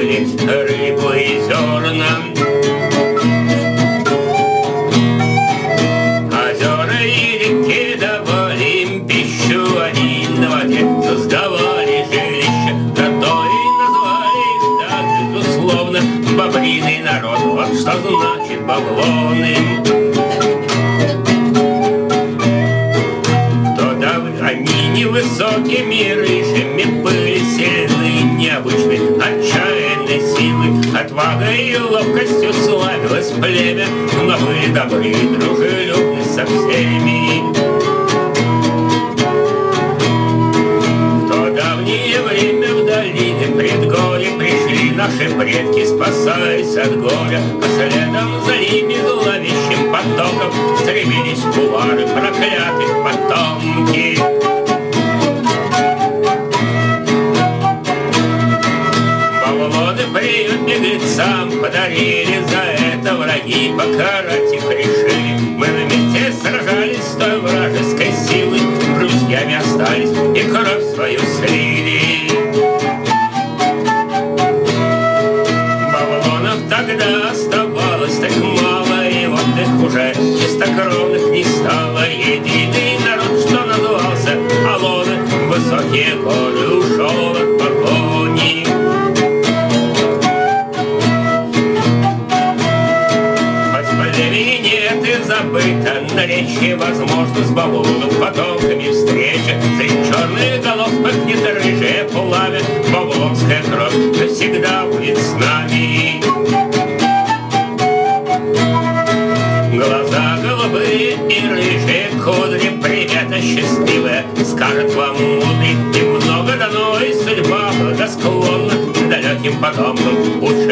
добыли рыбу и зерна. Озера и реки давали им пищу, они на воде создавали жилища, которые назвали их так, безусловно, бобриный народ. Вот что значит баблоны. Они невысокими рыжими были, сильны, необычны, отчаянной силы, отвагой и ловкостью славилось племя, но были добры и дружелюбны со всеми. В то давнее время в долины предгорья пришли наши предки, спасаясь от горя, а следом за ними зловещим потоком стремились кувары проклятых потомки. Приют беглецам подарили, за это враги покарать их решили. Мы вместе сражались с той вражеской силой, друзьями остались и кровь свою слили. Баблонов тогда оставалось так мало, и вот их уже чистокровных не стало. Единый народ, что назывался Алоны, в высокие горы ушел от погони. Забыто наречие, возможно, с баблонов потомками встреча. Средь черных голов пыхнет рыжее пламя, баблонская кровь навсегда будет с нами. Глаза голубые и рыжие кудри, привета счастливая, скажет вам мудрый. Им много дано, и судьба благосклонна далеким потомкам.